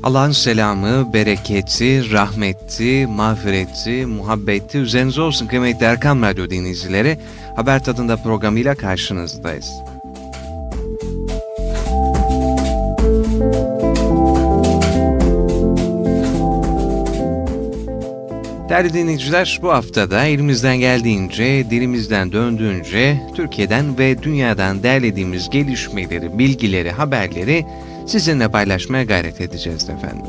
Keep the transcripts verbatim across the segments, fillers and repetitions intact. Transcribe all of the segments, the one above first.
Allah'ın selamı, bereketi, rahmeti, mağfireti, muhabbeti üzerinize olsun kıymetli Erkam Radyo dinleyicileri. Haber Tadında programıyla karşınızdayız. Değerli dinleyiciler, bu haftada elimizden geldiğince, dilimizden döndüğünce Türkiye'den ve dünyadan derlediğimiz gelişmeleri, bilgileri, haberleri sizinle paylaşmaya gayret edeceğiz efendim.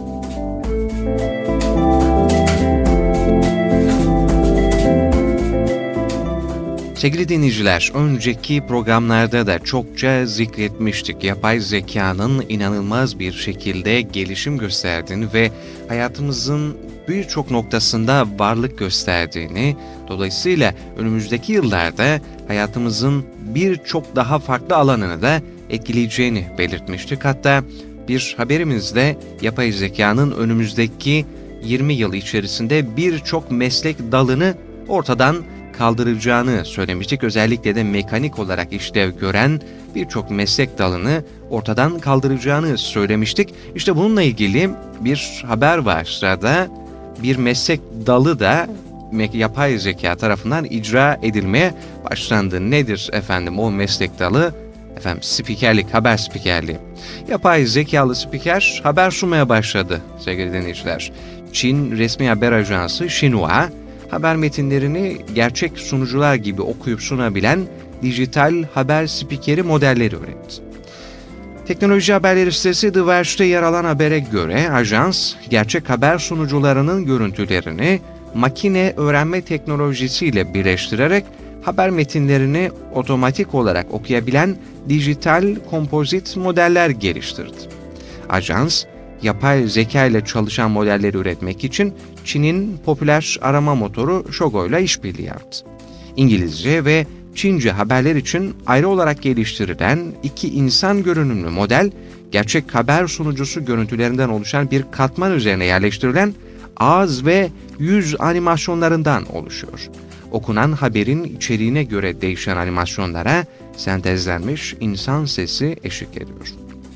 Sevgili dinleyiciler, önceki programlarda da çokça zikretmiştik. Yapay zekanın inanılmaz bir şekilde gelişim gösterdiğini ve hayatımızın birçok noktasında varlık gösterdiğini, dolayısıyla önümüzdeki yıllarda hayatımızın birçok daha farklı alanını da etkileyeceğini belirtmiştik. Hatta bir haberimizde yapay zekanın önümüzdeki yirmi yıl içerisinde birçok meslek dalını ortadan kaldıracağını söylemiştik. Özellikle de mekanik olarak işlev gören birçok meslek dalını ortadan kaldıracağını söylemiştik. İşte bununla ilgili bir haber var sırada. Bir meslek dalı da yapay zeka tarafından icra edilmeye başlandı. Nedir efendim o meslek dalı? Efendim spikerlik, haber spikerliği. Yapay zekalı spiker haber sunmaya başladı sevgili dinleyiciler. Çin resmi haber ajansı Xinhua, haber metinlerini gerçek sunucular gibi okuyup sunabilen dijital haber spikeri modelleri üretti. Teknoloji haberleri sitesi The Verge'de yer alan habere göre ajans, gerçek haber sunucularının görüntülerini makine öğrenme teknolojisiyle birleştirerek haber metinlerini otomatik olarak okuyabilen dijital kompozit modeller geliştirdi. Ajans, yapay zeka ile çalışan modelleri üretmek için Çin'in popüler arama motoru Shogo ile işbirliği yaptı. İngilizce ve Çince haberler için ayrı olarak geliştirilen iki insan görünümlü model, gerçek haber sunucusu görüntülerinden oluşan bir katman üzerine yerleştirilen ağız ve yüz animasyonlarından oluşuyor. Okunan haberin içeriğine göre değişen animasyonlara sentezlenmiş insan sesi eşlik ediyor.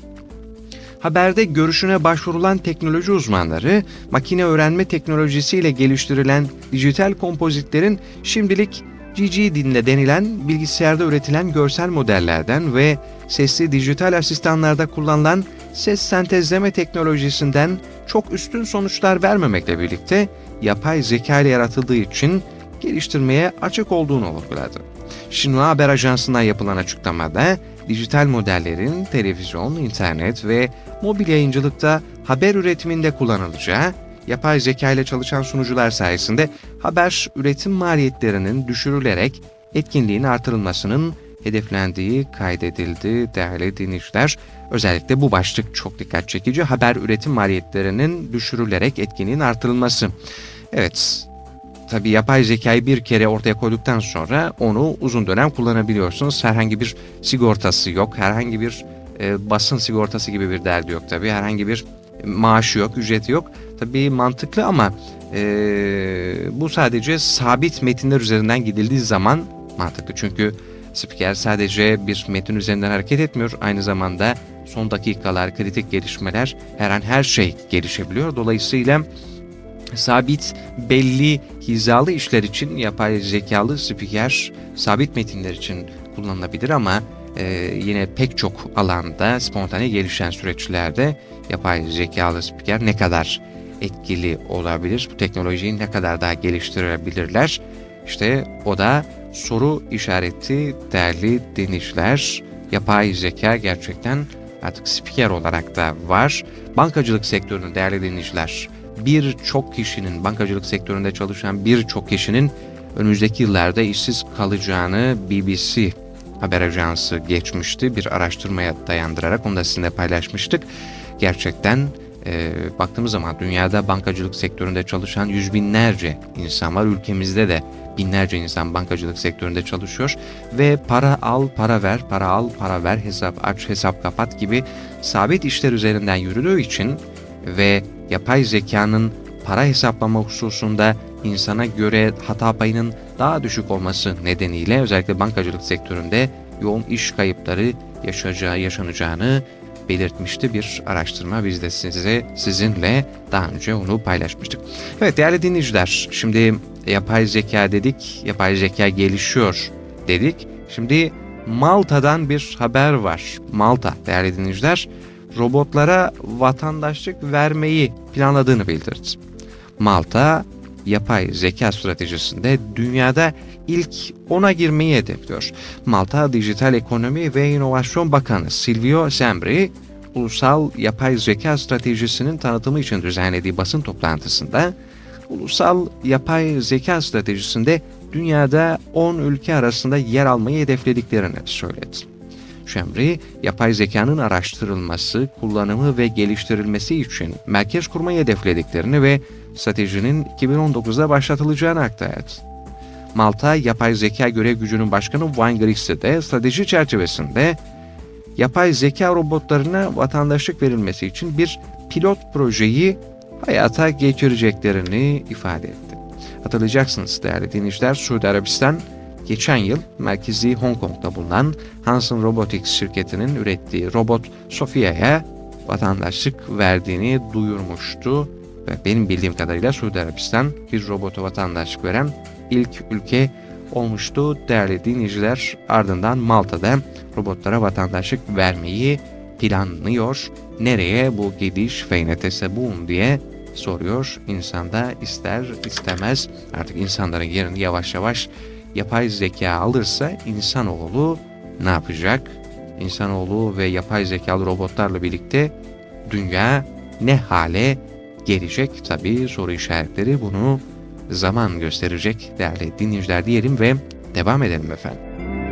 Haberde görüşüne başvurulan teknoloji uzmanları, makine öğrenme teknolojisiyle geliştirilen dijital kompozitlerin şimdilik G G dille denilen bilgisayarda üretilen görsel modellerden ve sesli dijital asistanlarda kullanılan ses sentezleme teknolojisinden çok üstün sonuçlar vermemekle birlikte yapay zeka ile yaratıldığı için geliştirmeye açık olduğunu vurguladı. Xinhua Haber Ajansı'ndan yapılan açıklamada, dijital modellerin televizyon, internet ve mobil yayıncılıkta haber üretiminde kullanılacağı, yapay zeka ile çalışan sunucular sayesinde haber üretim maliyetlerinin düşürülerek etkinliğin artırılmasının hedeflendiği kaydedildi değerli dinleyiciler. Özellikle bu başlık çok dikkat çekici. Haber üretim maliyetlerinin düşürülerek etkinliğin artırılması. Evet, tabii yapay zekayı bir kere ortaya koyduktan sonra onu uzun dönem kullanabiliyorsunuz. Herhangi bir sigortası yok, herhangi bir e, basın sigortası gibi bir derdi yok tabii. Herhangi bir maaşı yok, ücreti yok. Tabii mantıklı ama e, bu sadece sabit metinler üzerinden gidildiği zaman mantıklı. Çünkü spiker sadece bir metin üzerinden hareket etmiyor. Aynı zamanda son dakikalar, kritik gelişmeler, her an her şey gelişebiliyor. Dolayısıyla sabit, belli, hizalı işler için yapay zekalı spiker sabit metinler için kullanılabilir ama e, yine pek çok alanda, spontane gelişen süreçlerde yapay zekalı spiker ne kadar etkili olabilir? Bu teknolojiyi ne kadar daha geliştirebilirler? İşte o da soru işareti değerli dinleyiciler. Yapay zeka gerçekten artık spiker olarak da var. Bankacılık sektörünün değerli dinleyiciler, birçok kişinin, bankacılık sektöründe çalışan birçok kişinin önümüzdeki yıllarda işsiz kalacağını B B C haber ajansı geçmişti. Bir araştırmaya dayandırarak onu da sizinle paylaşmıştık. Gerçekten e, baktığımız zaman dünyada bankacılık sektöründe çalışan yüz binlerce insan var. Ülkemizde de binlerce insan bankacılık sektöründe çalışıyor ve para al, para ver, para al, para ver, hesap aç, hesap kapat gibi sabit işler üzerinden yürüdüğü için ve yapay zekanın para hesaplama hususunda insana göre hata payının daha düşük olması nedeniyle özellikle bankacılık sektöründe yoğun iş kayıpları yaşayacağı, yaşanacağını belirtmişti bir araştırma. Biz de size sizinle daha önce onu paylaşmıştık. Evet değerli dinleyiciler, şimdi yapay zeka dedik, yapay zeka gelişiyor dedik. Şimdi Malta'dan bir haber var. Malta değerli dinleyiciler robotlara vatandaşlık vermeyi planladığını bildirdi. Malta yapay zeka stratejisinde dünyada ilk ona girmeyi hedefliyor. Malta Dijital Ekonomi ve İnovasyon Bakanı Silvio Sembri, ulusal yapay zeka stratejisinin tanıtımı için düzenlediği basın toplantısında, ulusal yapay zeka stratejisinde dünyada on ülke arasında yer almayı hedeflediklerini söyledi. Sembri, yapay zekanın araştırılması, kullanımı ve geliştirilmesi için merkez kurmayı hedeflediklerini ve stratejinin iki bin on dokuzda başlatılacağını aktardı. Malta Yapay Zeka Görev Gücü'nün başkanı Wayne Griggs de strateji çerçevesinde yapay zeka robotlarına vatandaşlık verilmesi için bir pilot projeyi hayata geçireceklerini ifade etti. Hatırlayacaksınız değerli dinleyiciler, Suudi Arabistan geçen yıl merkezi Hong Kong'da bulunan Hanson Robotics şirketinin ürettiği robot Sophia'ya vatandaşlık verdiğini duyurmuştu. Ve benim bildiğim kadarıyla Suudi Arabistan bir robota vatandaşlık veren ilk ülke olmuştu değerli dinleyiciler. Ardından Malta'da robotlara vatandaşlık vermeyi planlıyor. Nereye bu gidiş feyne tesebun diye soruyor. İnsan da ister istemez artık insanların yerini yavaş yavaş yapay zeka alırsa insanoğlu ne yapacak? İnsanoğlu ve yapay zekalı robotlarla birlikte dünya ne hale gelecek? Tabii soru işaretleri, bunu zaman gösterecek değerli dinleyiciler diyelim ve devam edelim efendim.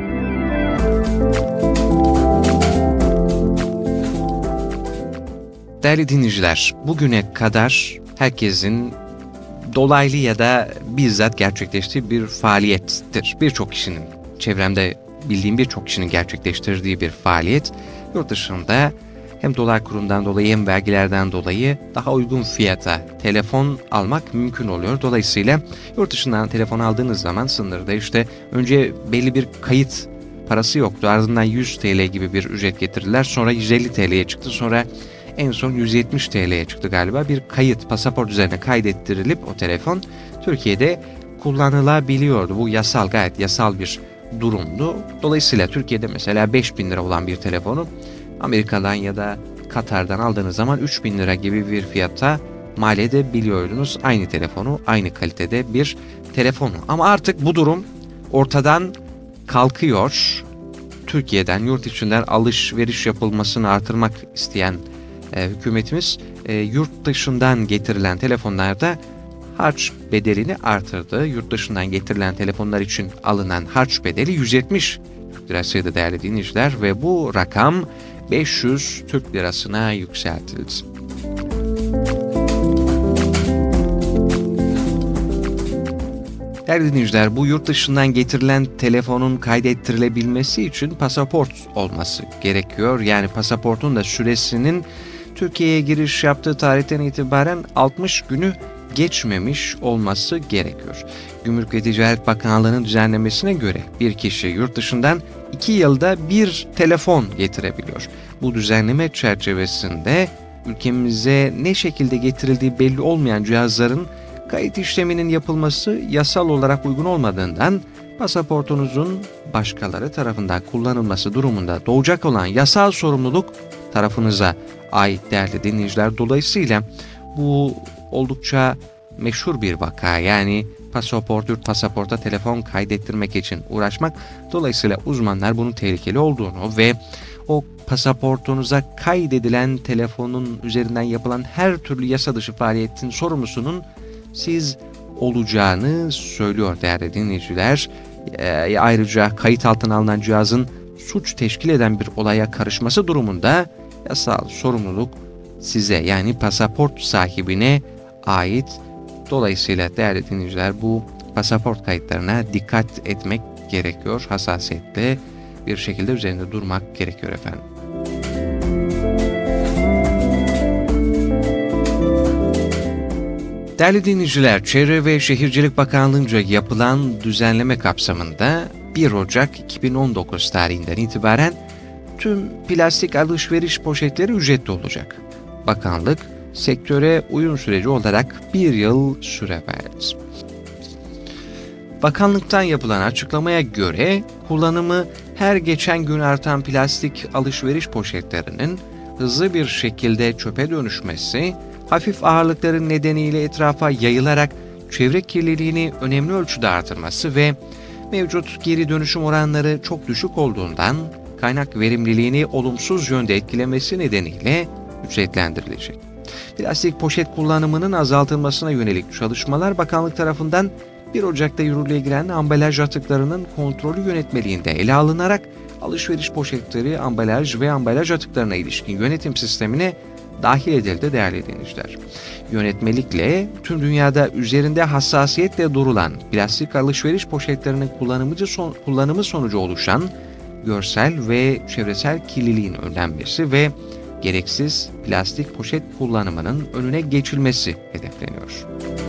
Değerli dinleyiciler, bugüne kadar herkesin dolaylı ya da bizzat gerçekleştiği bir faaliyettir. Birçok kişinin, çevremde bildiğim birçok kişinin gerçekleştirdiği bir faaliyet. Yurt dışında hem dolar kurundan dolayı hem vergilerden dolayı daha uygun fiyata telefon almak mümkün oluyor. Dolayısıyla yurt dışından telefon aldığınız zaman sınırda işte önce belli bir kayıt parası yoktu. Ardından yüz TL gibi bir ücret getirdiler. Sonra yüz elli TL'ye çıktı. Sonra en son yüz yetmiş TL'ye çıktı galiba. Bir kayıt, pasaport üzerine kaydettirilip o telefon Türkiye'de kullanılabiliyordu. Bu yasal, gayet yasal bir durumdu. Dolayısıyla Türkiye'de mesela beş bin lira olan bir telefonu Amerika'dan ya da Katar'dan aldığınız zaman üç bin lira gibi bir fiyata mal edebiliyordunuz. Aynı telefonu, aynı kalitede bir telefonu. Ama artık bu durum ortadan kalkıyor. Türkiye'den, yurt içinden alışveriş yapılmasını artırmak isteyen e, hükümetimiz e, yurt dışından getirilen telefonlarda harç bedelini artırdı. Yurt dışından getirilen telefonlar için alınan harç bedeli yüz yetmiş Türk lirasıydı değerli dinleyiciler ve bu rakam beş yüz Türk lirasına yükseltildi. Değerli dinleyiciler, bu yurt dışından getirilen telefonun kaydettirilebilmesi için pasaport olması gerekiyor. Yani pasaportun da süresinin Türkiye'ye giriş yaptığı tarihten itibaren altmış günü geçmemiş olması gerekiyor. Gümrük ve Ticaret Bakanlığı'nın düzenlemesine göre bir kişi yurt dışından iki yılda bir telefon getirebiliyor. Bu düzenleme çerçevesinde ülkemize ne şekilde getirildiği belli olmayan cihazların kayıt işleminin yapılması yasal olarak uygun olmadığından pasaportunuzun başkaları tarafından kullanılması durumunda doğacak olan yasal sorumluluk tarafınıza ait değerli dinleyiciler. Dolayısıyla bu oldukça meşhur bir vaka, yani pasaport, yurt pasaporta telefon kaydettirmek için uğraşmak. Dolayısıyla uzmanlar bunun tehlikeli olduğunu ve o pasaportunuza kaydedilen telefonun üzerinden yapılan her türlü yasa dışı faaliyetin sorumlusunun siz olacağını söylüyor değerli dinleyiciler. E, ayrıca kayıt altına alınan cihazın suç teşkil eden bir olaya karışması durumunda yasal sorumluluk size, yani pasaport sahibine ait. Dolayısıyla değerli dinleyiciler, bu pasaport kayıtlarına dikkat etmek gerekiyor. Hassasiyetle bir şekilde üzerinde durmak gerekiyor efendim. Değerli dinleyiciler, Çevre ve Şehircilik Bakanlığı'nca yapılan düzenleme kapsamında bir Ocak iki bin on dokuz tarihinden itibaren Tüm plastik alışveriş poşetleri ücretli olacak. Bakanlık, sektöre uyum süreci olarak bir yıl süre verdi. Bakanlıktan yapılan açıklamaya göre kullanımı her geçen gün artan plastik alışveriş poşetlerinin hızlı bir şekilde çöpe dönüşmesi, hafif ağırlıkların nedeniyle etrafa yayılarak çevre kirliliğini önemli ölçüde artırması ve mevcut geri dönüşüm oranları çok düşük olduğundan kaynak verimliliğini olumsuz yönde etkilemesi nedeniyle ücretlendirilecek. Plastik poşet kullanımının azaltılmasına yönelik çalışmalar bakanlık tarafından bir Ocak'ta yürürlüğe giren ambalaj atıklarının kontrolü yönetmeliğinde ele alınarak alışveriş poşetleri, ambalaj ve ambalaj atıklarına ilişkin yönetim sistemine dahil edildi değerli dinleyiciler. Yönetmelikle tüm dünyada üzerinde hassasiyetle durulan plastik alışveriş poşetlerinin kullanımcı son, kullanımı sonucu oluşan görsel ve çevresel kirliliğin önlenmesi ve gereksiz plastik poşet kullanımının önüne geçilmesi hedefleniyor.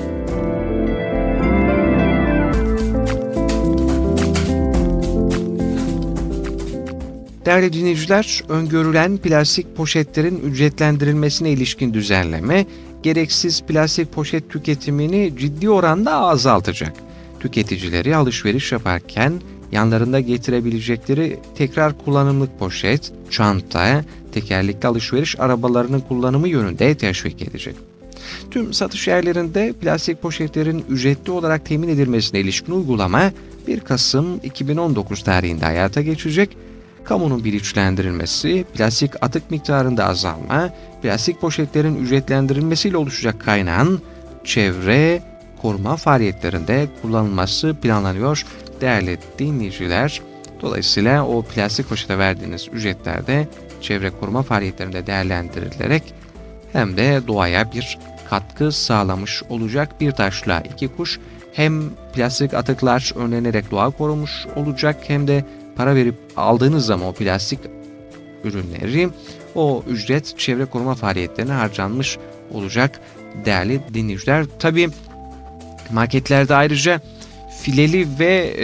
Değerli dinleyiciler, öngörülen plastik poşetlerin ücretlendirilmesine ilişkin düzenleme, gereksiz plastik poşet tüketimini ciddi oranda azaltacak. Tüketicileri alışveriş yaparken yanlarında getirebilecekleri tekrar kullanımlık poşet, çanta, tekerlekli alışveriş arabalarının kullanımı yönünde teşvik edecek. Tüm satış yerlerinde plastik poşetlerin ücretli olarak temin edilmesine ilişkin uygulama bir Kasım iki bin on dokuz tarihinde hayata geçecek. Kamunun bilinçlendirilmesi, plastik atık miktarında azalma, plastik poşetlerin ücretlendirilmesiyle oluşacak kaynağın çevre koruma faaliyetlerinde kullanılması planlanıyor değerli dinleyiciler. Dolayısıyla o plastik poşete verdiğiniz ücretler de çevre koruma faaliyetlerinde değerlendirilerek hem de doğaya bir katkı sağlamış olacak. Bir taşla iki kuş, hem plastik atıklar önlenerek doğa korunmuş olacak hem de para verip aldığınız zaman o plastik ürünleri, o ücret çevre koruma faaliyetlerine harcanmış olacak değerli dinleyiciler. Tabii marketlerde ayrıca fileli ve e,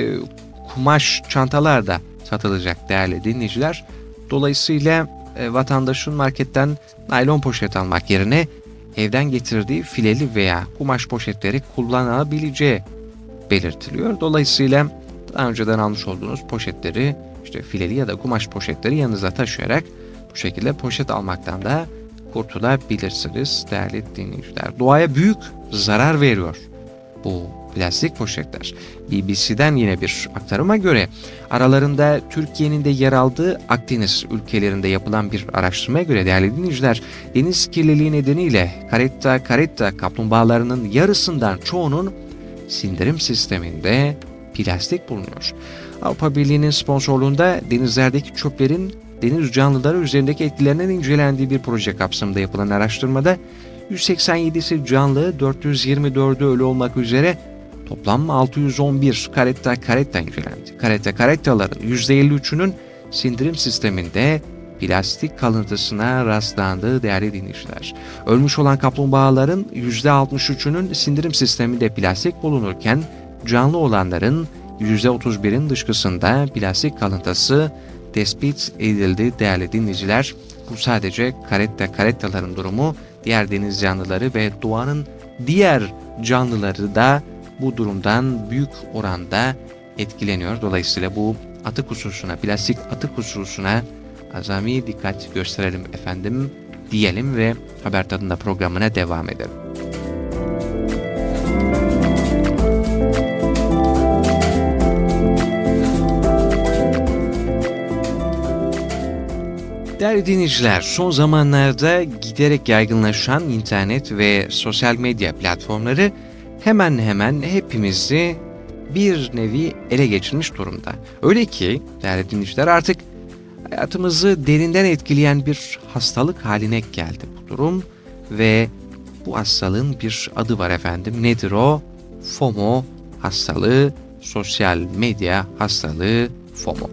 kumaş çantalar da satılacak değerli dinleyiciler. Dolayısıyla e, vatandaşın marketten naylon poşet almak yerine evden getirdiği fileli veya kumaş poşetleri kullanabileceği belirtiliyor. Dolayısıyla daha önceden almış olduğunuz poşetleri, işte fileli ya da kumaş poşetleri yanınıza taşıyarak bu şekilde poşet almaktan da kurtulabilirsiniz değerli dinleyiciler. Doğaya büyük zarar veriyor bu plastik poşetler. B B C'den yine bir aktarıma göre aralarında Türkiye'nin de yer aldığı Akdeniz ülkelerinde yapılan bir araştırmaya göre değerli dinleyiciler, deniz kirliliği nedeniyle karetta karetta kaplumbağalarının yarısından çoğunun sindirim sisteminde plastik bulunuyor. Avrupa Birliği'nin sponsorluğunda denizlerdeki çöplerin deniz canlıları üzerindeki etkilerinin incelendiği bir proje kapsamında yapılan araştırmada yüz seksen yedisi canlı, dört yüz yirmi dördü ölü olmak üzere toplam altı yüz on bir karetta karetta incelendi. Karetta karettaların yüzde elli üçünün sindirim sisteminde plastik kalıntısına rastlandığı değerli dinleyiciler. Ölmüş olan kaplumbağaların yüzde altmış üçünün sindirim sisteminde plastik bulunurken canlı olanların yüzde otuz birin dışkısında plastik kalıntısı tespit edildi değerli dinleyiciler. Bu sadece karetta karettaların durumu, diğer deniz canlıları ve doğanın diğer canlıları da bu durumdan büyük oranda etkileniyor. Dolayısıyla bu atık hususuna, plastik atık hususuna azami dikkat gösterelim efendim diyelim ve Haber Tadında programına devam edelim. Değerli dinleyiciler, son zamanlarda giderek yaygınlaşan internet ve sosyal medya platformları hemen hemen hepimizi bir nevi ele geçirmiş durumda. Öyle ki değerli dinleyiciler, artık hayatımızı derinden etkileyen bir hastalık haline geldi bu durum ve bu hastalığın bir adı var efendim. Nedir o? FOMO hastalığı, sosyal medya hastalığı FOMO.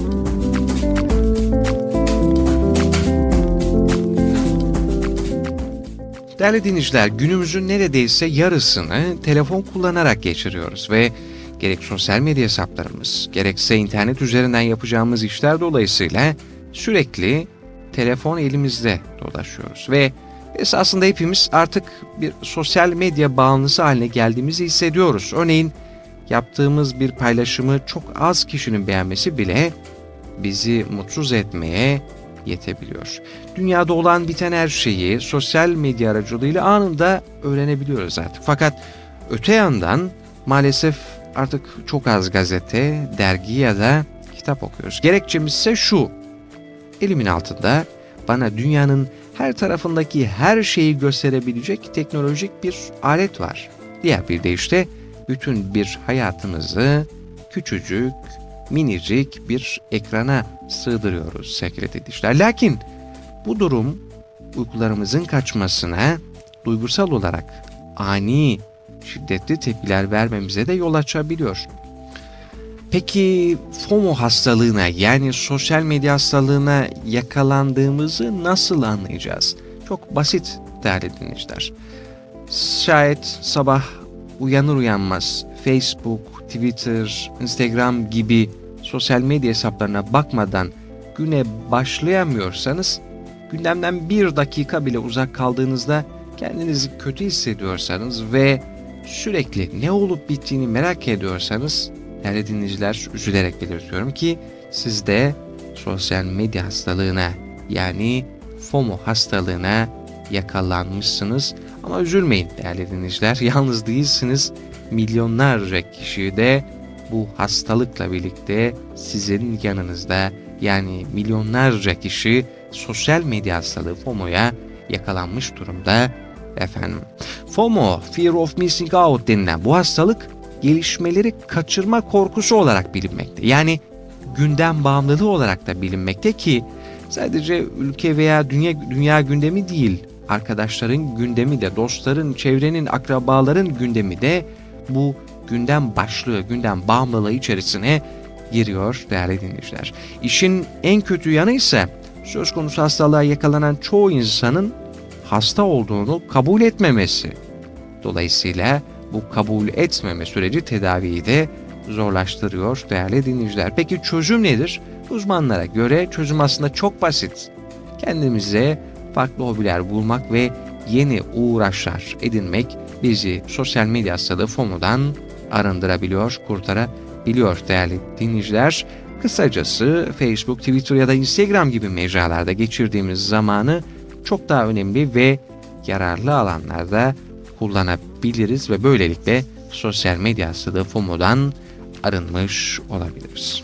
Değerli dinleyiciler, günümüzün neredeyse yarısını telefon kullanarak geçiriyoruz ve gerek sosyal medya hesaplarımız, gerekse internet üzerinden yapacağımız işler dolayısıyla Sürekli telefon elimizde dolaşıyoruz ve esasında hepimiz artık bir sosyal medya bağımlısı haline geldiğimizi hissediyoruz. Örneğin yaptığımız bir paylaşımı çok az kişinin beğenmesi bile bizi mutsuz etmeye yetebiliyor. Dünyada olan biten her şeyi sosyal medya aracılığıyla anında öğrenebiliyoruz artık. Fakat öte yandan maalesef artık çok az gazete, dergi ya da kitap okuyoruz. Gerekçemiz ise şu: elimin altında bana dünyanın her tarafındaki her şeyi gösterebilecek teknolojik bir alet var. Diğer bir deyişle bütün bir hayatımızı küçücük, minicik bir ekrana sığdırıyoruz sevgili dinleyiciler. Lakin bu durum uykularımızın kaçmasına, duygusal olarak ani, şiddetli tepkiler vermemize de yol açabiliyor. Peki FOMO hastalığına, yani sosyal medya hastalığına yakalandığımızı nasıl anlayacağız? Çok basit değerli dinleyiciler. Şayet sabah uyanır uyanmaz Facebook, Twitter, Instagram gibi sosyal medya hesaplarına bakmadan güne başlayamıyorsanız, gündemden bir dakika bile uzak kaldığınızda kendinizi kötü hissediyorsanız ve sürekli ne olup bittiğini merak ediyorsanız, değerli dinleyiciler, üzülerek belirtiyorum ki siz de sosyal medya hastalığına, yani FOMO hastalığına yakalanmışsınız. Ama üzülmeyin değerli dinleyiciler, yalnız değilsiniz. Milyonlarca kişi de bu hastalıkla birlikte sizin yanınızda, yani milyonlarca kişi sosyal medya hastalığı FOMO'ya yakalanmış durumda efendim. FOMO, Fear of Missing Out denilen bu hastalık gelişmeleri kaçırma korkusu olarak bilinmekte. Yani gündem bağımlılığı olarak da bilinmekte ki sadece ülke veya dünya, dünya gündemi değil, arkadaşların gündemi de, dostların, çevrenin, akrabaların gündemi de bu gündem başlığı, gündem bağımlılığı içerisine giriyor değerli dinleyiciler. İşin en kötü yanı ise söz konusu hastalığa yakalanan çoğu insanın hasta olduğunu kabul etmemesi. Dolayısıyla bu kabul etmeme süreci tedaviyi de zorlaştırıyor değerli dinleyiciler. Peki çözüm nedir? Uzmanlara göre çözüm aslında çok basit. Kendimize farklı hobiler bulmak ve yeni uğraşlar edinmek bizi sosyal medya hastalığı FOMO'dan arındırabiliyor, kurtarabiliyor değerli dinleyiciler. Kısacası Facebook, Twitter ya da Instagram gibi mecralarda geçirdiğimiz zamanı çok daha önemli ve yararlı alanlarda kullanabiliriz ve böylelikle sosyal medya hastalığı FOMO'dan arınmış olabiliriz.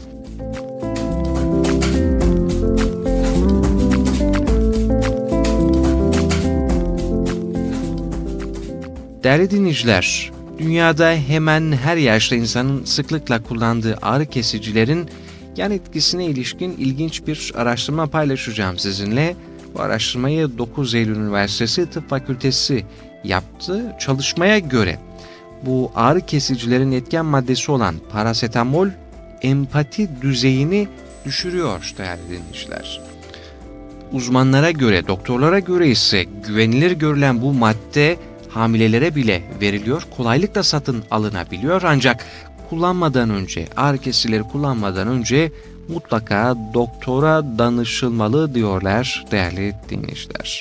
Değerli dinleyiciler, dünyada hemen her yaşta insanın sıklıkla kullandığı ağrı kesicilerin yan etkisine ilişkin ilginç bir araştırma paylaşacağım sizinle. Bu araştırmayı dokuz Eylül Üniversitesi Tıp Fakültesi yaptı. Çalışmaya göre bu ağrı kesicilerin etken maddesi olan parasetamol empati düzeyini düşürüyor değerli dinleyiciler. Uzmanlara göre, doktorlara göre ise güvenilir görülen bu madde hamilelere bile veriliyor, kolaylıkla satın alınabiliyor. Ancak kullanmadan önce, ağrı kesicileri kullanmadan önce mutlaka doktora danışılmalı diyorlar değerli dinleyiciler.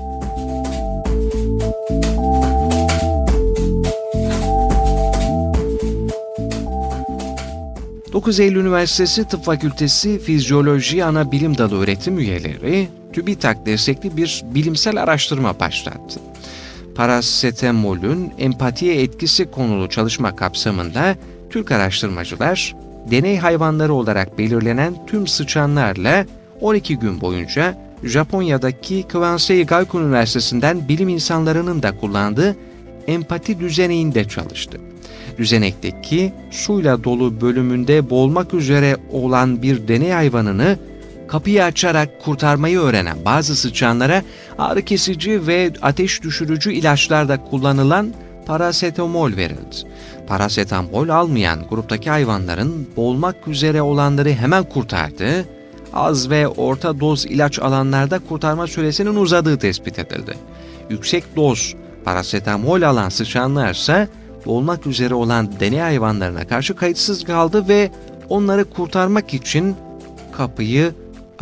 dokuz Eylül Üniversitesi Tıp Fakültesi Fizyoloji Ana Bilim Dalı öğretim üyeleri TÜBİTAK destekli bir bilimsel araştırma başlattı. Parasetamolün empatiye etkisi konulu çalışma kapsamında Türk araştırmacılar deney hayvanları olarak belirlenen tüm sıçanlarla on iki gün boyunca Japonya'daki Kwansei Gakuin Üniversitesi'nden bilim insanlarının da kullandığı empati düzeneğinde çalıştı. Düzenekteki suyla dolu bölümünde boğulmak üzere olan bir deney hayvanını kapıyı açarak kurtarmayı öğrenen bazı sıçanlara ağrı kesici ve ateş düşürücü ilaçlarda kullanılan parasetamol verildi. Parasetamol almayan gruptaki hayvanların boğulmak üzere olanları hemen kurtardı, az ve orta doz ilaç alanlarda kurtarma süresinin uzadığı tespit edildi. Yüksek doz parasetamol alan sıçanlar ise boğulmak üzere olan deney hayvanlarına karşı kayıtsız kaldı ve onları kurtarmak için kapıyı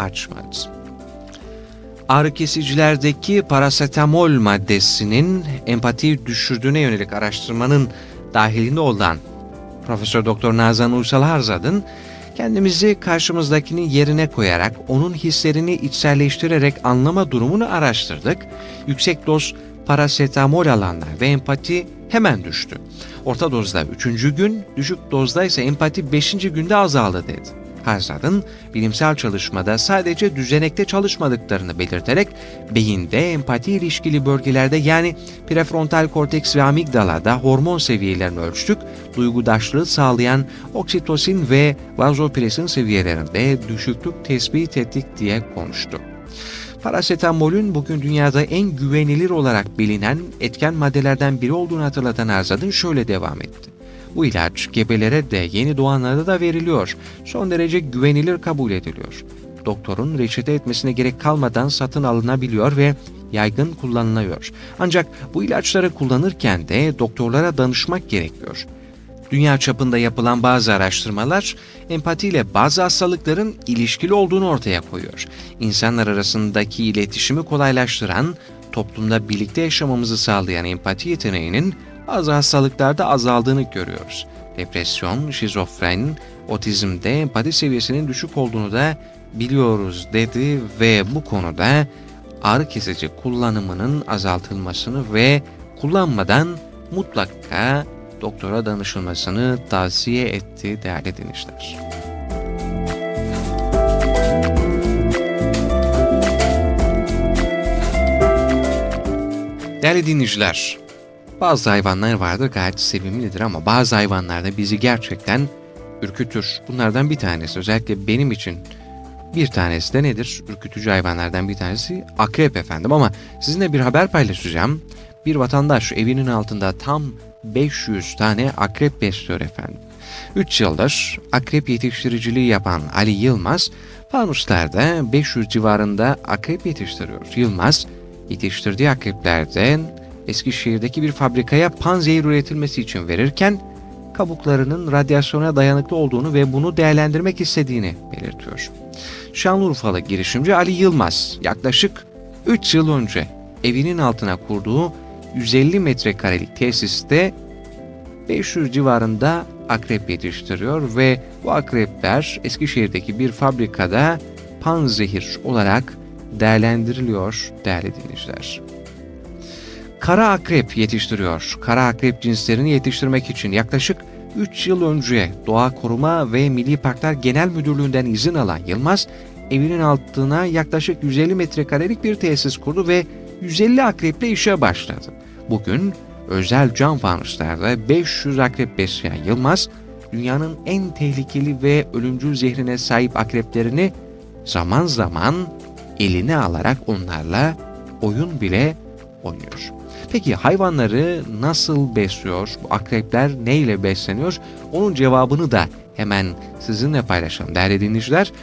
açmadı. Ağrı kesicilerdeki parasetamol maddesinin empatiyi düşürdüğüne yönelik araştırmanın dahilinde olan Profesör Doktor Nazan Uysal Harzad'ın kendimizi karşımızdakinin yerine koyarak onun hislerini içselleştirerek anlama durumunu araştırdık. Yüksek doz parasetamol alanlarda empati hemen düştü. Orta dozda üçüncü gün, düşük dozda ise empati beşinci günde azaldı dedi. Harzad'ın bilimsel çalışmada sadece düzenekte çalışmadıklarını belirterek beyinde empati ilişkili bölgelerde yani prefrontal korteks ve amigdalada hormon seviyelerini ölçtük, duygudaşlığı sağlayan oksitosin ve vazopresin seviyelerinde düşüklük tespit ettik diye konuştu. Parasetamolün bugün dünyada en güvenilir olarak bilinen etken maddelerden biri olduğunu hatırlatan Harzad'ın şöyle devam etti. Bu ilaç gebelere de yeni doğanlara da veriliyor. Son derece güvenilir kabul ediliyor. Doktorun reçete etmesine gerek kalmadan satın alınabiliyor ve yaygın kullanılıyor. Ancak bu ilaçları kullanırken de doktorlara danışmak gerekiyor. Dünya çapında yapılan bazı araştırmalar empatiyle bazı hastalıkların ilişkili olduğunu ortaya koyuyor. İnsanlar arasındaki iletişimi kolaylaştıran, toplumda birlikte yaşamamızı sağlayan empati yeteneğinin bazı hastalıklarda azaldığını görüyoruz. Depresyon, şizofren, otizmde empati seviyesinin düşük olduğunu da biliyoruz dedi ve bu konuda ağrı kesici kullanımının azaltılmasını ve kullanmadan mutlaka doktora danışılmasını tavsiye etti değerli dinleyiciler. Değerli dinleyiciler, bazı hayvanlar vardır gayet sevimlidir ama bazı hayvanlar da bizi gerçekten ürkütür. Bunlardan bir tanesi, özellikle benim için bir tanesi de nedir? Ürkütücü hayvanlardan bir tanesi akrep efendim, ama sizinle bir haber paylaşacağım. Bir vatandaş evinin altında tam beş yüz tane akrep besliyor efendim. üç yıldır akrep yetiştiriciliği yapan Ali Yılmaz, fanuslarda beş yüz civarında akrep yetiştiriyor. Yılmaz, yetiştirdiği akreplerden Eskişehir'deki bir fabrikaya panzehir üretilmesi için verirken, kabuklarının radyasyona dayanıklı olduğunu ve bunu değerlendirmek istediğini belirtiyor. Şanlıurfalı girişimci Ali Yılmaz, yaklaşık üç yıl önce evinin altına kurduğu yüz elli metrekarelik tesiste beş yüz civarında akrep yetiştiriyor ve bu akrepler Eskişehir'deki bir fabrikada panzehir olarak değerlendiriliyor değerli dinleyiciler. Kara akrep yetiştiriyor. Kara akrep cinslerini yetiştirmek için yaklaşık üç yıl önce Doğa Koruma ve Milli Parklar Genel Müdürlüğü'nden izin alan Yılmaz, evinin altına yaklaşık yüz elli metrekarelik bir tesis kurdu ve yüz elli akreple işe başladı. Bugün özel cam fanuslarda beş yüz akrep besleyen Yılmaz, dünyanın en tehlikeli ve ölümcül zehrine sahip akreplerini zaman zaman eline alarak onlarla oyun bile oynuyor. Peki hayvanları nasıl besliyor? Bu akrepler neyle besleniyor? Onun cevabını da hemen sizinle paylaşalım değerli dinleyiciler.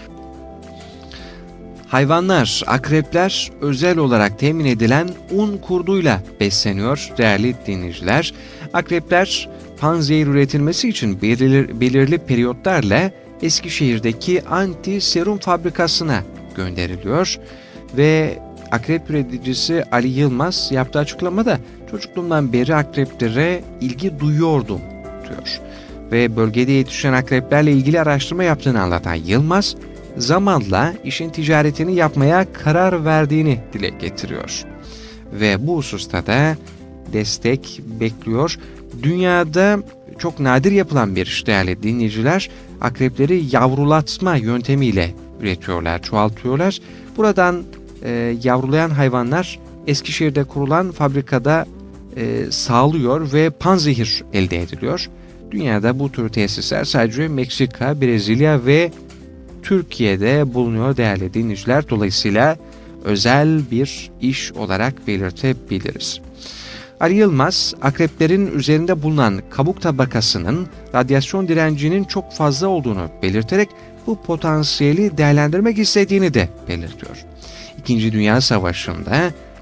Hayvanlar, akrepler özel olarak temin edilen un kurduyla besleniyor değerli dinleyiciler. Akrepler panzehir üretilmesi için belirli, belirli periyotlarla Eskişehir'deki anti serum fabrikasına gönderiliyor ve akrep üreticisi Ali Yılmaz yaptığı açıklamada çocukluğumdan beri akreplere ilgi duyuyordum diyor. Ve bölgede yetişen akreplerle ilgili araştırma yaptığını anlatan Yılmaz, zamanla işin ticaretini yapmaya karar verdiğini dile getiriyor. Ve bu hususta da destek bekliyor. Dünyada çok nadir yapılan bir iş değerli dinleyiciler, akrepleri yavrulatma yöntemiyle üretiyorlar, çoğaltıyorlar. Buradan e, yavrulayan hayvanlar Eskişehir'de kurulan fabrikada e, sağlıyor ve panzehir elde ediliyor. Dünyada bu tür tesisler sadece Meksika, Brezilya ve Türkiye'de bulunuyor değerli dinleyiciler. Dolayısıyla özel bir iş olarak belirtebiliriz. Ali Yılmaz, akreplerin üzerinde bulunan kabuk tabakasının radyasyon direncinin çok fazla olduğunu belirterek bu potansiyeli değerlendirmek istediğini de belirtiyor. İkinci Dünya Savaşı'nda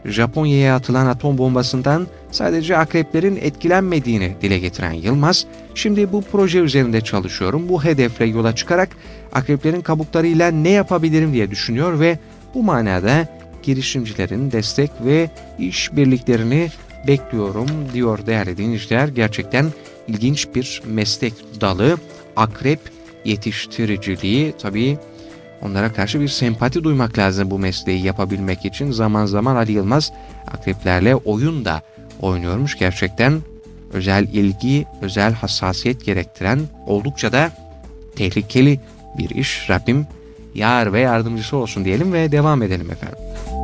Japonya'ya atılan atom bombasından sadece akreplerin etkilenmediğini dile getiren Yılmaz, "Şimdi bu proje üzerinde çalışıyorum. Bu hedefle yola çıkarak akreplerin kabuklarıyla ne yapabilirim diye düşünüyor ve bu manada girişimcilerin destek ve işbirliklerini bekliyorum," diyor değerli dinleyiciler. Gerçekten ilginç bir meslek dalı akrep yetiştiriciliği. Tabii onlara karşı bir sempati duymak lazım bu mesleği yapabilmek için. Zaman zaman Ali Yılmaz akreplerle oyun da oynuyormuş. Gerçekten özel ilgi, özel hassasiyet gerektiren, oldukça da tehlikeli bir iş. Rabbim yar ve yardımcısı olsun diyelim ve devam edelim efendim.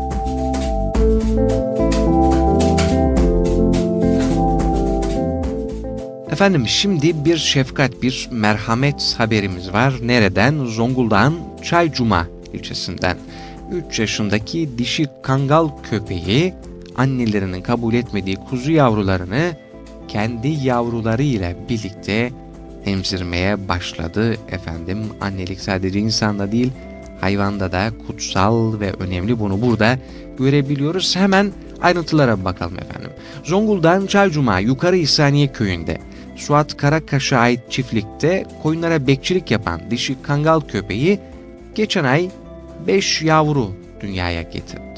Efendim şimdi bir şefkat, bir merhamet haberimiz var. Nereden? Zonguldak'ın Çaycuma ilçesinden. üç yaşındaki dişi kangal köpeği annelerinin kabul etmediği kuzu yavrularını kendi yavrularıyla birlikte emzirmeye başladı efendim. Annelik sadece insanda değil, hayvanda da kutsal ve önemli, bunu burada görebiliyoruz. Hemen ayrıntılara bakalım efendim. Zonguldak'ın Çaycuma Yukarı İhsaniye köyünde Suat Karakaş'a ait çiftlikte koyunlara bekçilik yapan dişi kangal köpeği geçen ay beş yavru dünyaya getirdi.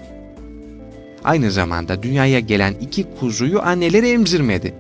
Aynı zamanda dünyaya gelen iki kuzuyu anneleri emzirmedi.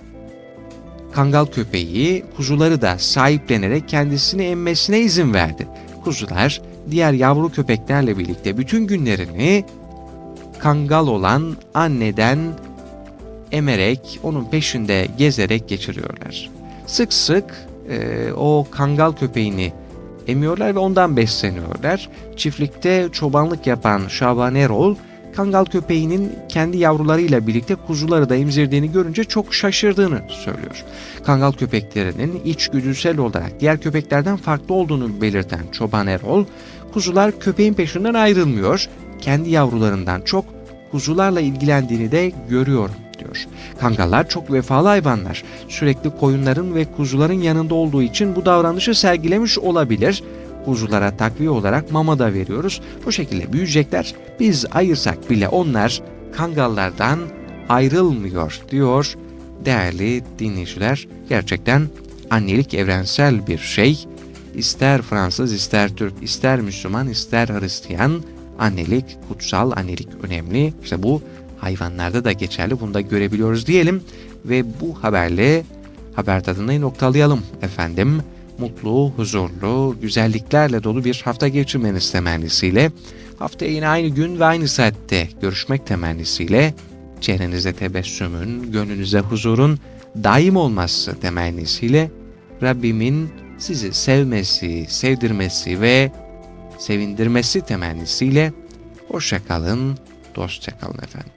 Kangal köpeği kuzuları da sahiplenerek kendisini emmesine izin verdi. Kuzular diğer yavru köpeklerle birlikte bütün günlerini kangal olan anneden emerek, onun peşinde gezerek geçiriyorlar. Sık sık e, o kangal köpeğini emiyorlar ve ondan besleniyorlar. Çiftlikte çobanlık yapan Şaban Erol, kangal köpeğinin kendi yavrularıyla birlikte kuzuları da emzirdiğini görünce çok şaşırdığını söylüyor. Kangal köpeklerinin içgüdüsel olarak diğer köpeklerden farklı olduğunu belirten Çoban Erol, kuzular köpeğin peşinden ayrılmıyor, kendi yavrularından çok kuzularla ilgilendiğini de görüyorum diyor. Kangallar çok vefalı hayvanlar. Sürekli koyunların ve kuzuların yanında olduğu için bu davranışı sergilemiş olabilir. Kuzulara takviye olarak mama da veriyoruz. Bu şekilde büyüyecekler. Biz ayırsak bile onlar kangallardan ayrılmıyor diyor değerli dinleyiciler. Gerçekten annelik evrensel bir şey. İster Fransız, ister Türk, ister Müslüman, ister Hristiyan, annelik kutsal, annelik önemli. İşte bu hayvanlarda da geçerli. Bunu da görebiliyoruz diyelim ve bu haberle haber tadını noktalayalım efendim. Mutlu, huzurlu, güzelliklerle dolu bir hafta geçirmeniz temennisiyle, haftaya yine aynı gün ve aynı saatte görüşmek temennisiyle, çehrenize tebessümün, gönlünüze huzurun daim olması temennisiyle, Rabbimin sizi sevmesi, sevdirmesi ve sevindirmesi temennisiyle hoşça kalın, dostça kalın efendim.